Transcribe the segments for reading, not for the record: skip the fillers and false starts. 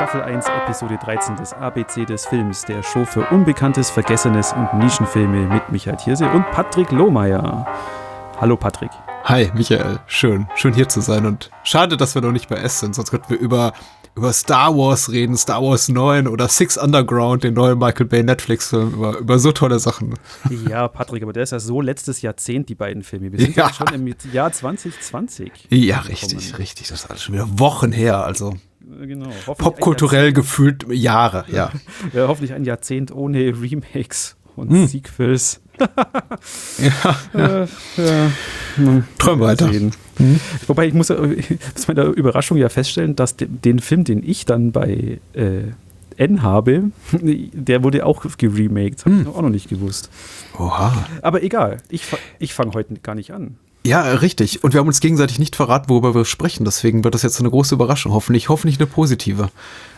Staffel 1, Episode 13 des ABC des Films, der Show für Unbekanntes, Vergessenes und Nischenfilme mit Michael Thierse und Patrick Lohmeier. Hallo Patrick. Hi Michael, schön hier zu sein und schade, dass wir noch nicht bei S sind, sonst könnten wir über Star Wars reden, Star Wars 9 oder Six Underground, den neuen Michael Bay Netflix-Film, über so tolle Sachen. Ja, Patrick, aber der ist ja so letztes Jahrzehnt, die beiden Filme. Wir sind ja schon im Jahr 2020. Ja, richtig, das ist alles schon wieder Wochen her, also genau, popkulturell gefühlt Jahre, ja. Ja. Hoffentlich ein Jahrzehnt ohne Remakes und Sequels. Ja. Träum weiter. Wobei ich muss mit der Überraschung ja feststellen, dass den Film, den ich dann bei N habe, der wurde auch geremaked. Habe ich auch noch nicht gewusst. Oha. Aber egal, ich fange heute gar nicht an. Ja, richtig. Und wir haben uns gegenseitig nicht verraten, worüber wir sprechen. Deswegen wird das jetzt eine große Überraschung. Hoffentlich eine positive.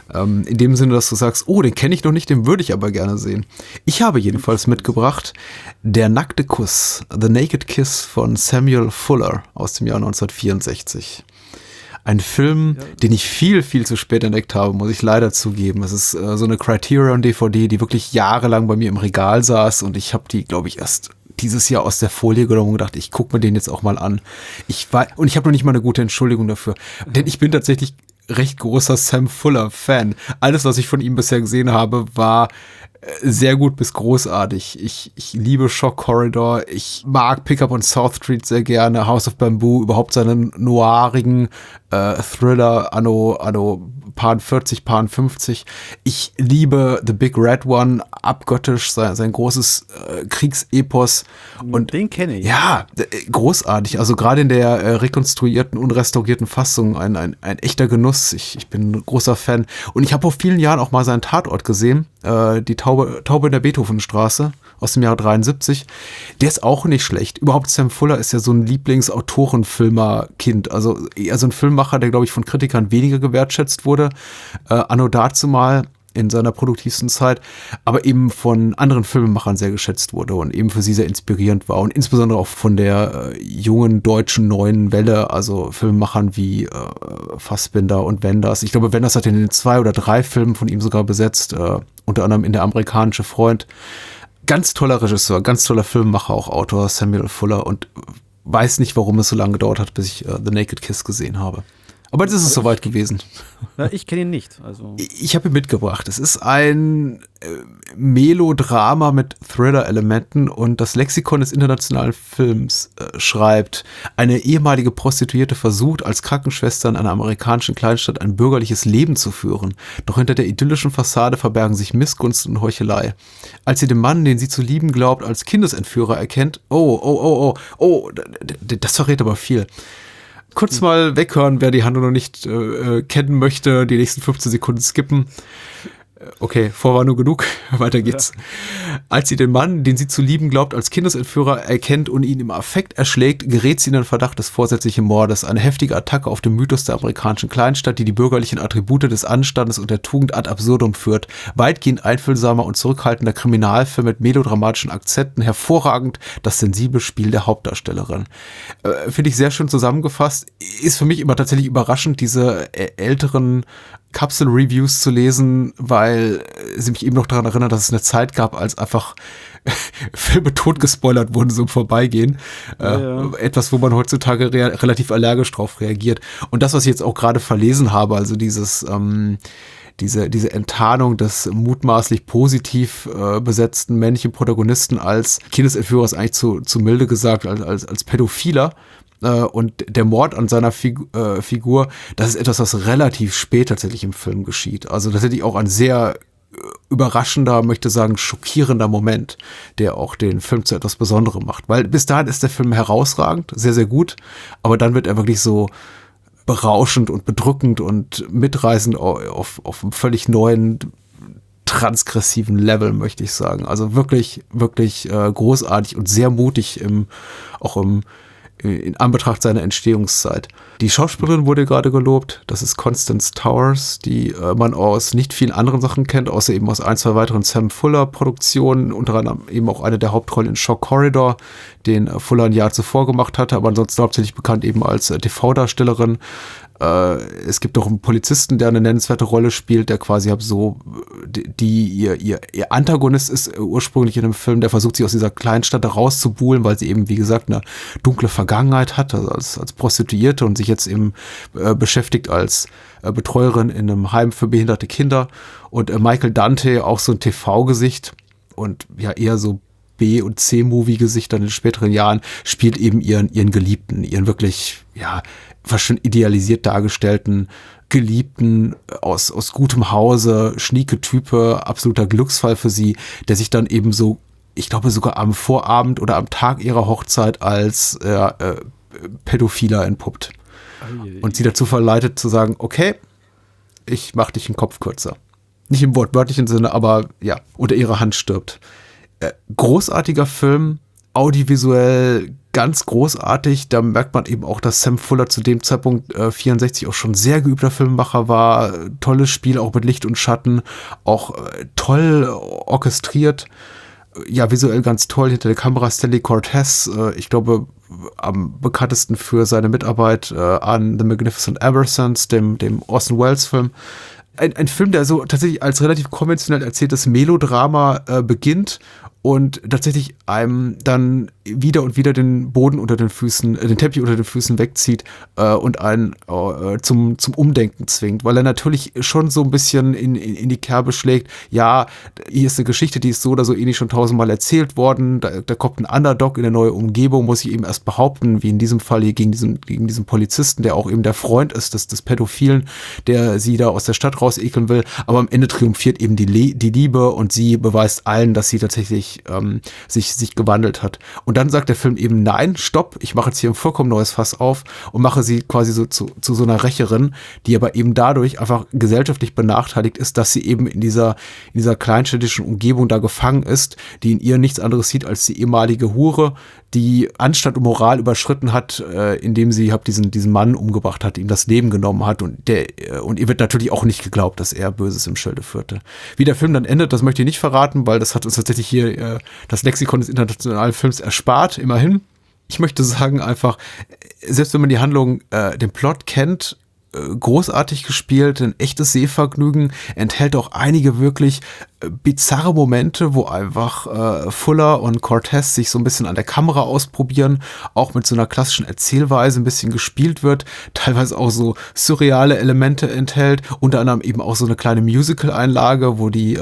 In dem Sinne, dass du sagst, oh, den kenne ich noch nicht, den würde ich aber gerne sehen. Ich habe jedenfalls mitgebracht Der nackte Kuss, The Naked Kiss von Samuel Fuller aus dem Jahr 1964. Ein Film, den ich viel, viel zu spät entdeckt habe, muss ich leider zugeben. Es ist so eine Criterion-DVD, die wirklich jahrelang bei mir im Regal saß und ich habe die, glaube ich, erst dieses Jahr aus der Folie genommen und gedacht, ich gucke mir den jetzt auch mal an. Ich habe noch nicht mal eine gute Entschuldigung dafür, denn ich bin tatsächlich recht großer Sam Fuller-Fan. Alles, was ich von ihm bisher gesehen habe, war sehr gut bis großartig. Ich liebe Shock Corridor, ich mag Pickup on South Street sehr gerne, House of Bamboo, überhaupt seinen noirigen Thriller anno Paar 40, Paar 50. Ich liebe The Big Red One, abgöttisch, sein großes Kriegsepos. Und den kenne ich. Ja, großartig. Also gerade in der rekonstruierten, unrestaurierten Fassung ein echter Genuss. Ich bin ein großer Fan. Und ich habe vor vielen Jahren auch mal seinen Tatort gesehen, die Taube in der Beethovenstraße aus dem Jahre 73. Der ist auch nicht schlecht. Überhaupt Sam Fuller ist ja so ein Lieblingsautorenfilmer-Kind. Also eher so ein Filmmacher, der, glaube ich, von Kritikern weniger gewertschätzt wurde. Anno dazumal in seiner produktivsten Zeit, aber eben von anderen Filmemachern sehr geschätzt wurde und eben für sie sehr inspirierend war und insbesondere auch von der jungen deutschen neuen Welle, also Filmemachern wie Fassbinder und Wenders. Ich glaube, Wenders hat in den 2 oder 3 Filmen von ihm sogar besetzt, unter anderem in Der amerikanische Freund. Ganz toller Regisseur, ganz toller Filmemacher, auch Autor Samuel Fuller und weiß nicht, warum es so lange gedauert hat, bis ich The Naked Kiss gesehen habe. Aber jetzt ist es soweit gewesen. Ja, ich kenne ihn nicht. Also. Ich habe ihn mitgebracht. Es ist ein Melodrama mit Thriller-Elementen und das Lexikon des internationalen Films schreibt, eine ehemalige Prostituierte versucht, als Krankenschwester in einer amerikanischen Kleinstadt ein bürgerliches Leben zu führen. Doch hinter der idyllischen Fassade verbergen sich Missgunst und Heuchelei. Als sie den Mann, den sie zu lieben glaubt, als Kindesentführer erkennt, das verrät aber viel. Kurz mal weghören, wer die Handlung noch nicht kennen möchte, die nächsten 15 Sekunden skippen. Okay, Vorwarnung genug, weiter geht's. Ja. Als sie den Mann, den sie zu lieben glaubt, als Kindesentführer erkennt und ihn im Affekt erschlägt, gerät sie in den Verdacht des vorsätzlichen Mordes. Eine heftige Attacke auf den Mythos der amerikanischen Kleinstadt, die die bürgerlichen Attribute des Anstandes und der Tugend ad absurdum führt. Weitgehend einfühlsamer und zurückhaltender Kriminalfilm mit melodramatischen Akzenten, hervorragend das sensible Spiel der Hauptdarstellerin. Finde ich sehr schön zusammengefasst. Ist für mich immer tatsächlich überraschend, diese älteren Kapsel-Reviews zu lesen, weil sie mich eben noch daran erinnern, dass es eine Zeit gab, als einfach Filme tot gespoilert wurden, so im Vorbeigehen. Ja. Etwas, wo man heutzutage relativ allergisch drauf reagiert. Und das, was ich jetzt auch gerade verlesen habe, also diese Enttarnung des mutmaßlich positiv besetzten männlichen Protagonisten als Kindesentführer ist eigentlich zu milde gesagt, als Pädophiler. Und der Mord an seiner Figur, das ist etwas, was relativ spät tatsächlich im Film geschieht. Also tatsächlich auch ein sehr überraschender, möchte sagen, schockierender Moment, der auch den Film zu etwas Besonderem macht. Weil bis dahin ist der Film herausragend, sehr, sehr gut, aber dann wird er wirklich so berauschend und bedrückend und mitreißend auf einem völlig neuen, transgressiven Level, möchte ich sagen. Also wirklich, wirklich großartig und sehr mutig in Anbetracht seiner Entstehungszeit. Die Schauspielerin wurde gerade gelobt, das ist Constance Towers, die man aus nicht vielen anderen Sachen kennt, außer eben aus 1, 2 weiteren Sam Fuller-Produktionen, unter anderem eben auch eine der Hauptrollen in Shock Corridor, den Fuller ein Jahr zuvor gemacht hatte, aber ansonsten hauptsächlich bekannt eben als TV-Darstellerin. Es gibt auch einen Polizisten, der eine nennenswerte Rolle spielt, der quasi ihr Antagonist ist ursprünglich in dem Film, der versucht, sich aus dieser Kleinstadt da rauszubuhlen, weil sie eben, wie gesagt, eine dunkle Vergangenheit hat, also als Prostituierte und sich jetzt eben beschäftigt als Betreuerin in einem Heim für behinderte Kinder. Und Michael Dante, auch so ein TV-Gesicht und ja eher so B- und C-Movie-Gesicht dann in den späteren Jahren, spielt eben ihren Geliebten, ihren wirklich, ja, fast schon idealisiert dargestellten Geliebten aus gutem Hause, schnieke Type, absoluter Glücksfall für sie, der sich dann eben so, ich glaube sogar am Vorabend oder am Tag ihrer Hochzeit als Pädophiler entpuppt. Und sie dazu verleitet zu sagen, okay, ich mach dich den Kopf kürzer. Nicht im wortwörtlichen Sinne, aber ja, unter ihrer Hand stirbt. Großartiger Film, audiovisuell ganz großartig. Da merkt man eben auch, dass Sam Fuller zu dem Zeitpunkt 64 auch schon sehr geübter Filmemacher war. Tolles Spiel, auch mit Licht und Schatten, auch toll orchestriert. Ja, visuell ganz toll. Hinter der Kamera Stanley Cortez, ich glaube, am bekanntesten für seine Mitarbeit an The Magnificent Ambersons, dem Orson Welles-Film. Ein Film, der so tatsächlich als relativ konventionell erzähltes Melodrama beginnt und tatsächlich einem dann wieder und wieder den Boden unter den Füßen, den Teppich unter den Füßen wegzieht und einen zum Umdenken zwingt, weil er natürlich schon so ein bisschen in die Kerbe schlägt. Ja, hier ist eine Geschichte, die ist so oder so ähnlich schon 1000-mal erzählt worden. Da kommt ein Underdog in eine neue Umgebung, muss sich eben erst behaupten, wie in diesem Fall hier gegen diesen Polizisten, der auch eben der Freund ist des Pädophilen, der sie da aus der Stadt rausekeln will. Aber am Ende triumphiert eben die Liebe und sie beweist allen, dass sie tatsächlich sich gewandelt hat. Und dann sagt der Film eben, nein, stopp, ich mache jetzt hier ein vollkommen neues Fass auf und mache sie quasi so zu so einer Rächerin, die aber eben dadurch einfach gesellschaftlich benachteiligt ist, dass sie eben in dieser kleinstädtischen Umgebung da gefangen ist, die in ihr nichts anderes sieht als die ehemalige Hure, die Anstand und Moral überschritten hat, indem sie diesen Mann umgebracht hat, ihm das Leben genommen hat und ihr wird natürlich auch nicht geglaubt, dass er Böses im Schilde führte. Wie der Film dann endet, das möchte ich nicht verraten, weil das hat uns tatsächlich hier das Lexikon des internationalen Films erspart, immerhin. Ich möchte sagen einfach, selbst wenn man die Handlung, den Plot kennt, großartig gespielt, ein echtes Sehvergnügen, enthält auch einige wirklich bizarre Momente, wo einfach Fuller und Cortez sich so ein bisschen an der Kamera ausprobieren, auch mit so einer klassischen Erzählweise ein bisschen gespielt wird, teilweise auch so surreale Elemente enthält, unter anderem eben auch so eine kleine Musical-Einlage, wo die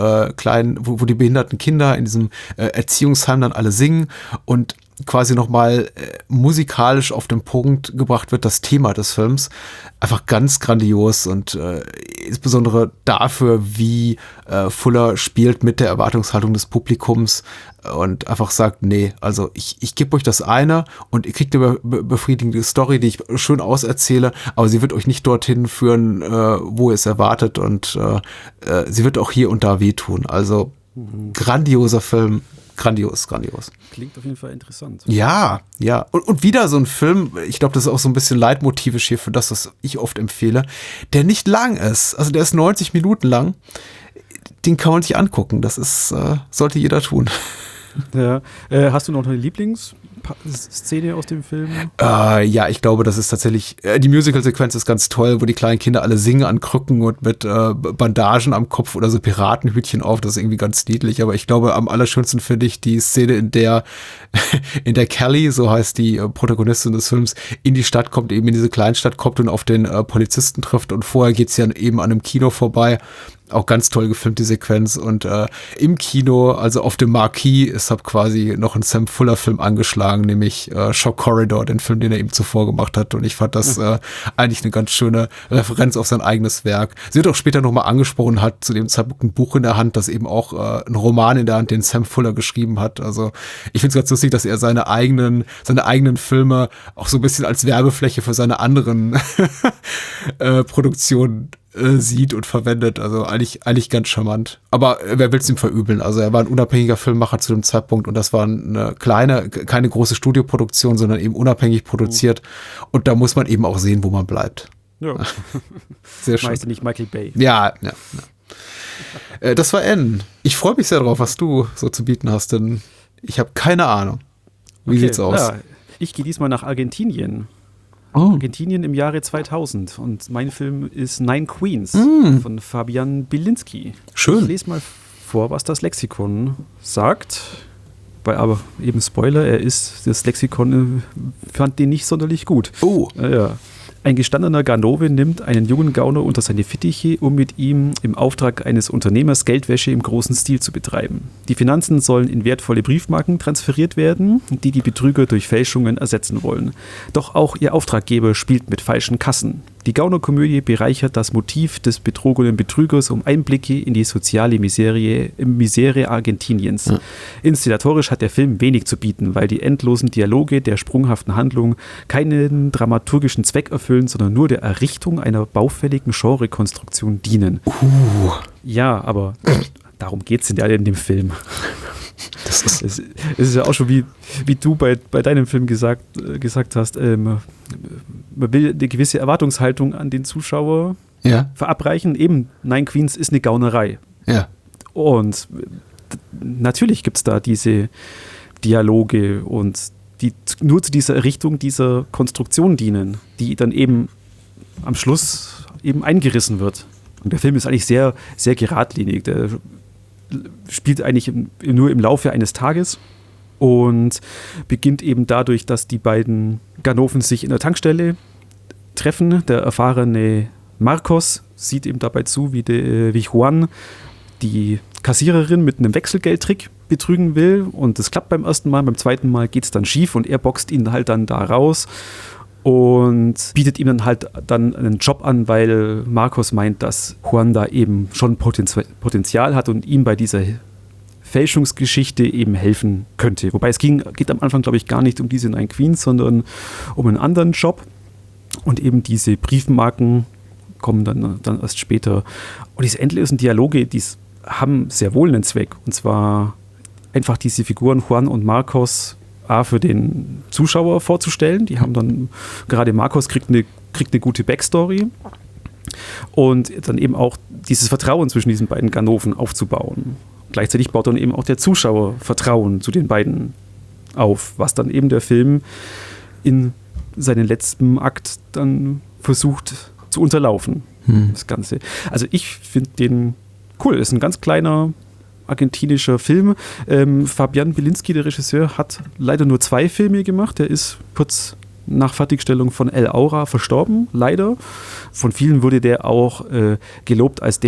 wo die behinderten Kinder in diesem Erziehungsheim dann alle singen und quasi nochmal musikalisch auf den Punkt gebracht wird, das Thema des Films. Einfach ganz grandios und insbesondere dafür, wie Fuller spielt mit der Erwartungshaltung des Publikums und einfach sagt, nee, also ich gebe euch das eine und ihr kriegt eine befriedigende Story, die ich schön auserzähle, aber sie wird euch nicht dorthin führen, wo ihr es erwartet und sie wird auch hier und da wehtun. Also grandioser Film. Grandios. Klingt auf jeden Fall interessant. Ja. Und wieder so ein Film, ich glaube, das ist auch so ein bisschen leitmotivisch hier für das, was ich oft empfehle, der nicht lang ist. Also der ist 90 Minuten lang. Den kann man sich angucken. Das ist, sollte jeder tun. Ja. Hast du noch eine Lieblingsszene aus dem Film? Ja, ich glaube, das ist tatsächlich, die Musical-Sequenz ist ganz toll, wo die kleinen Kinder alle singen an Krücken und mit Bandagen am Kopf oder so Piratenhütchen auf. Das ist irgendwie ganz niedlich. Aber ich glaube, am allerschönsten finde ich die Szene, in der Kelly, so heißt die Protagonistin des Films, in die Stadt kommt, eben in diese Kleinstadt kommt und auf den Polizisten trifft. Und vorher geht sie dann eben an einem Kino vorbei. Auch ganz toll gefilmt, die Sequenz. Und im Kino, also auf dem Marquis, ist quasi noch ein Sam Fuller-Film angeschlagen, nämlich Shock Corridor, den Film, den er eben zuvor gemacht hat. Und ich fand das eigentlich eine ganz schöne Referenz auf sein eigenes Werk. Sie wird auch später nochmal angesprochen, hat zu dem Zeitpunkt ein Buch in der Hand, das eben auch ein Roman in der Hand, den Sam Fuller geschrieben hat. Also ich finde es ganz lustig, dass er seine eigenen Filme auch so ein bisschen als Werbefläche für seine anderen Produktionen sieht und verwendet. Also eigentlich ganz charmant. Aber wer will es ihm verübeln? Also er war ein unabhängiger Filmemacher zu dem Zeitpunkt und das war eine keine große Studioproduktion, sondern eben unabhängig produziert. Und da muss man eben auch sehen, wo man bleibt. Ja. Sehr schön. Meist nicht Michael Bay. Ja. Das war N. Ich freue mich sehr drauf, was du so zu bieten hast, denn ich habe keine Ahnung. Wie sieht's aus? Ja, ich gehe diesmal nach Argentinien. Argentinien im Jahre 2000. Und mein Film ist Nine Queens von Fabian Bilinski. Schön. Ich lese mal vor, was das Lexikon sagt. Aber eben Spoiler, das Lexikon fand den nicht sonderlich gut. Oh. Ja. Ein gestandener Ganove nimmt einen jungen Gauner unter seine Fittiche, um mit ihm im Auftrag eines Unternehmers Geldwäsche im großen Stil zu betreiben. Die Finanzen sollen in wertvolle Briefmarken transferiert werden, die die Betrüger durch Fälschungen ersetzen wollen. Doch auch ihr Auftraggeber spielt mit falschen Kassen. Die Gaunerkomödie bereichert das Motiv des betrogenen Betrügers um Einblicke in die soziale Misere Argentiniens. Ja. Inszenatorisch hat der Film wenig zu bieten, weil die endlosen Dialoge der sprunghaften Handlung keinen dramaturgischen Zweck erfüllen, sondern nur der Errichtung einer baufälligen Genrekonstruktion dienen. Ja, aber darum geht es in dem Film. Es ist ja auch schon, wie du bei deinem Film gesagt hast, man will eine gewisse Erwartungshaltung an den Zuschauer verabreichen. Eben, Nine Queens ist eine Gaunerei. Ja. Und natürlich gibt es da diese Dialoge und die nur zu dieser Errichtung dieser Konstruktion dienen, die dann eben am Schluss eben eingerissen wird. Und der Film ist eigentlich sehr, sehr geradlinig. Der spielt eigentlich nur im Laufe eines Tages und beginnt eben dadurch, dass die beiden Ganoven sich in der Tankstelle treffen. Der erfahrene Marcos sieht ihm dabei zu, wie Juan die Kassiererin mit einem Wechselgeldtrick betrügen will, und das klappt beim ersten Mal, beim zweiten Mal geht es dann schief und er boxt ihn halt dann da raus und bietet ihm dann halt dann einen Job an, weil Marcos meint, dass Juan da eben schon Potenzial hat und ihm bei dieser Fälschungsgeschichte eben helfen könnte. Wobei es geht am Anfang, glaube ich, gar nicht um diese Nine Queens, sondern um einen anderen Job, und eben diese Briefmarken kommen dann erst später. Und diese endlosen Dialoge, die haben sehr wohl einen Zweck, und zwar einfach diese Figuren Juan und Marcos für den Zuschauer vorzustellen. Die haben dann, gerade Marcos kriegt eine gute Backstory und dann eben auch dieses Vertrauen zwischen diesen beiden Ganoven aufzubauen. Gleichzeitig baut dann eben auch der Zuschauer Vertrauen zu den beiden auf, was dann eben der Film in seinen letzten Akt dann versucht zu unterlaufen, das Ganze. Also ich finde den cool. Ist ein ganz kleiner argentinischer Film. Fabian Bilinski, der Regisseur, hat leider nur 2 Filme gemacht. Er ist kurz nach Fertigstellung von El Aura verstorben, leider. Von vielen wurde der auch gelobt als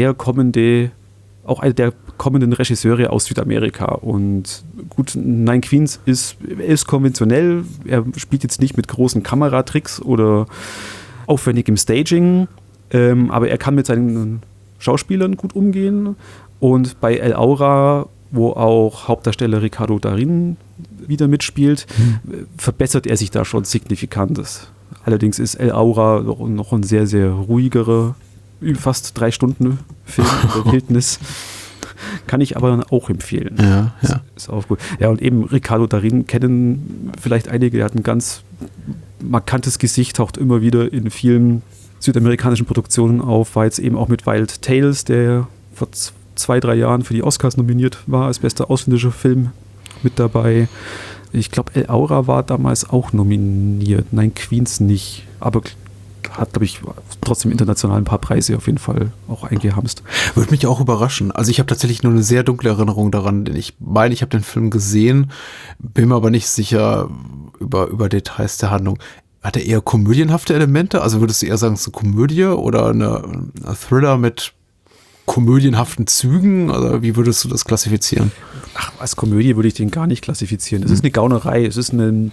auch einer der kommenden Regisseure aus Südamerika. Und gut, Nine Queens ist konventionell. Er spielt jetzt nicht mit großen Kameratricks oder aufwendigem Staging, aber er kann mit seinen Schauspielern gut umgehen. Und bei El Aura, wo auch Hauptdarsteller Ricardo Darín wieder mitspielt, verbessert er sich da schon signifikant. Allerdings ist El Aura noch ein sehr, sehr ruhigerer, fast 3 Stunden Film der Wildnis. Kann ich aber dann auch empfehlen. Ja. Ist auch gut. Ja, und eben Ricardo Darín kennen vielleicht einige, er hat ein ganz markantes Gesicht, taucht immer wieder in vielen südamerikanischen Produktionen auf, war jetzt eben auch mit Wild Tales, der vor 2-3 Jahren für die Oscars nominiert war, als bester ausländischer Film mit dabei. Ich glaube, El Aura war damals auch nominiert, Nine Queens nicht, aber hat, glaube ich, trotzdem international ein paar Preise auf jeden Fall auch eingehamst. Würde mich auch überraschen. Also ich habe tatsächlich nur eine sehr dunkle Erinnerung daran, denn ich meine, ich habe den Film gesehen, bin mir aber nicht sicher über Details der Handlung. Hat er eher komödienhafte Elemente? Also würdest du eher sagen, so Komödie oder eine Thriller mit komödienhaften Zügen? Oder wie würdest du das klassifizieren? Ach, als Komödie würde ich den gar nicht klassifizieren. Es ist eine Gaunerei. Es ist ein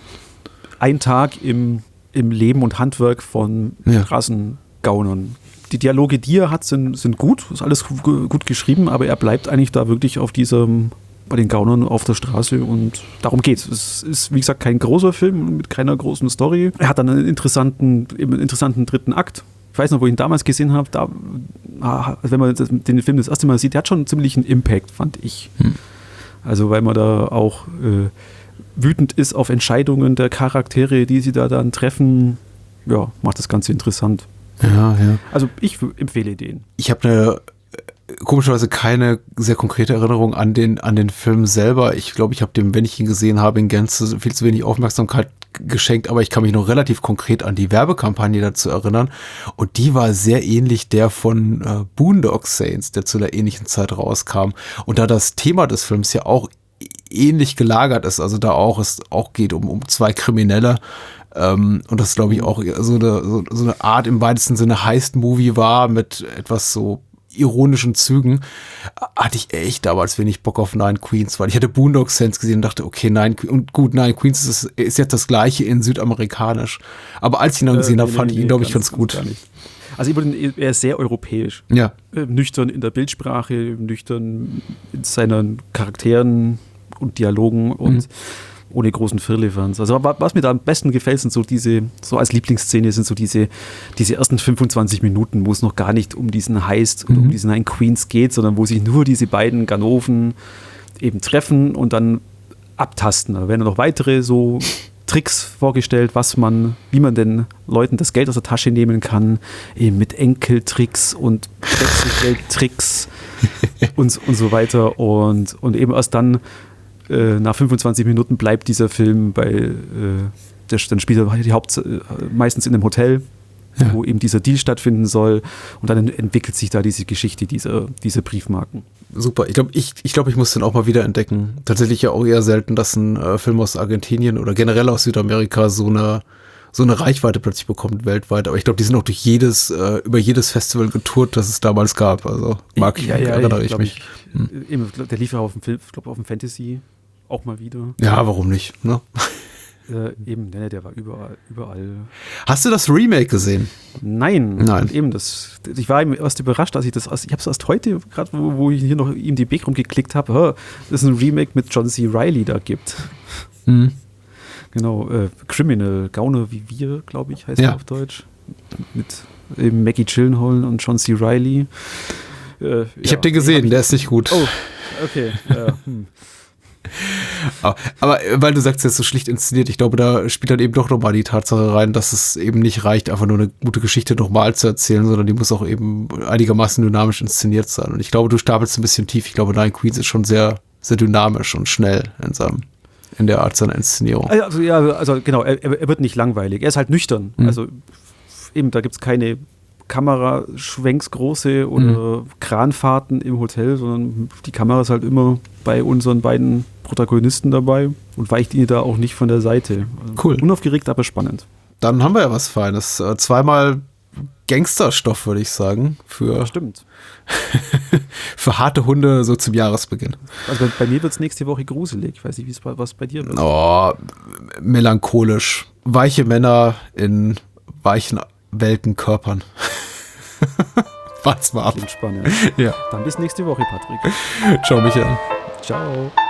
Tag im Leben und Handwerk von Straßengaunern. Die Dialoge, die er hat, sind gut. Ist alles gut geschrieben, aber er bleibt eigentlich da wirklich bei den Gaunern auf der Straße, und darum geht's. Es ist, wie gesagt, kein großer Film mit keiner großen Story. Er hat dann einen interessanten 3. Akt. Ich weiß noch, wo ich ihn damals gesehen habe, wenn man den Film das erste Mal sieht, der hat schon einen ziemlichen Impact, fand ich. Also weil man da auch wütend ist auf Entscheidungen der Charaktere, die sie da dann treffen, macht das Ganze interessant. Ja. Also ich empfehle den. Ich habe eine komischerweise keine sehr konkrete Erinnerung an den Film selber. Ich glaube, ich habe dem, wenn ich ihn gesehen habe, in Gänze viel zu wenig Aufmerksamkeit geschenkt, aber ich kann mich noch relativ konkret an die Werbekampagne dazu erinnern. Und die war sehr ähnlich der von Boondock Saints, der zu einer ähnlichen Zeit rauskam. Und da das Thema des Films ja auch ähnlich gelagert ist, also da auch es auch geht um zwei Kriminelle, und das glaube ich auch so eine Art im weitesten Sinne Heist-Movie war mit etwas so ironischen Zügen, hatte ich echt damals wenig Bock auf Nine Queens, weil ich hatte Boondock Saints gesehen und dachte, okay, Nine Queens ist jetzt das gleiche in südamerikanisch. Aber als ich ihn dann gesehen habe, fand ich ihn, glaube ich, ganz gut. Also er ist sehr europäisch. Ja. Nüchtern in der Bildsprache, nüchtern in seinen Charakteren und Dialogen und ohne großen Firlefanz. Also was mir da am besten gefällt, sind so als Lieblingsszene sind so diese ersten 25 Minuten, wo es noch gar nicht um diesen Heist und um diese Nine Queens geht, sondern wo sich nur diese beiden Ganoven eben treffen und dann abtasten. Da werden noch weitere so Tricks vorgestellt, wie man denn Leuten das Geld aus der Tasche nehmen kann, eben mit Enkeltricks und Wechselgeldtricks und so weiter. Und eben erst dann nach 25 Minuten bleibt dieser Film dann spielt er meistens in einem Hotel, wo eben dieser Deal stattfinden soll, und dann entwickelt sich da diese Geschichte dieser Briefmarken. Super, ich glaube, ich muss den auch mal wieder entdecken. Tatsächlich ja auch eher selten, dass ein Film aus Argentinien oder generell aus Südamerika so eine Reichweite plötzlich bekommt weltweit. Aber ich glaube, die sind auch über jedes Festival getourt, das es damals gab. Also erinnere ich mich. Der lief ja auf dem Fantasy auch mal wieder. Ja, warum nicht? Ne? Der war überall. Hast du das Remake gesehen? Nein. Eben ich war erst überrascht, ich habe es erst heute, gerade wo ich hier noch IMDb rumgeklickt habe, dass es ein Remake mit John C. Reilly da gibt. Genau, Criminal, Gauner wie wir, glaube ich, heißt er auf Deutsch. Mit eben Maggie Gyllenhaal und John C. Reilly. Ich habe den gesehen, der ist nicht gut. Oh, okay. Aber weil du sagst, er ist so schlicht inszeniert, ich glaube, da spielt dann eben doch nochmal die Tatsache rein, dass es eben nicht reicht, einfach nur eine gute Geschichte nochmal zu erzählen, sondern die muss auch eben einigermaßen dynamisch inszeniert sein. Und ich glaube, du stapelst ein bisschen tief. Ich glaube, Nine Queens ist schon sehr, sehr dynamisch und schnell in der Art seiner Inszenierung. Also genau, er wird nicht langweilig. Er ist halt nüchtern. Also eben, da gibt es keine Kameraschwenks große oder Kranfahrten im Hotel, sondern die Kamera ist halt immer bei unseren beiden Protagonisten dabei und weicht ihnen da auch nicht von der Seite. Cool. Unaufgeregt, aber spannend. Dann haben wir ja was Feines. Zweimal Gangsterstoff, würde ich sagen. Stimmt. Für harte Hunde so zum Jahresbeginn. Also bei mir wird es nächste Woche gruselig. Ich weiß nicht, was bei dir wird. Oh, melancholisch. Weiche Männer in weichen welken Körpern. Wart's mal ab. Klingt spannend. Ja. Dann bis nächste Woche, Patrick. Ciao, Michael. Ciao.